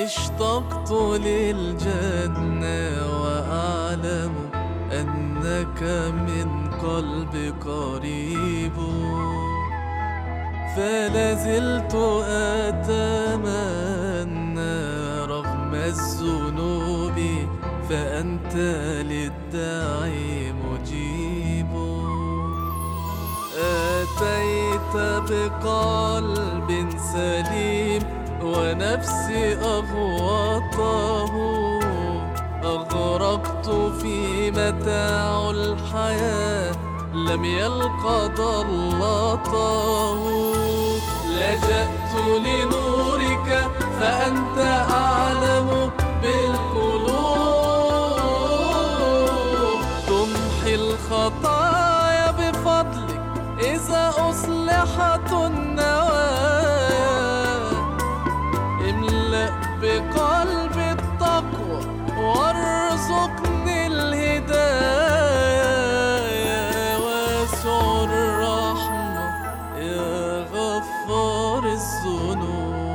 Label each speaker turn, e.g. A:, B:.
A: اشتقت للجنة وأعلم أنك من قلبي قريب، فلازلت أتمنى رغم الذنوب، فأنت للداعي مجيب. أتيت بقلب سليم ونفسي أغوطه، أغرقت في متاع الحياة لم يلق ضلته. لجأت لنورك فأنت أعلم بالقلوب، تمحي الخطايا بفضلك إذا أصلحت النوايا. املأ بقلبي التقوى وارزقني الهداية، يا واسع الرحمة يا غفار الذنوب.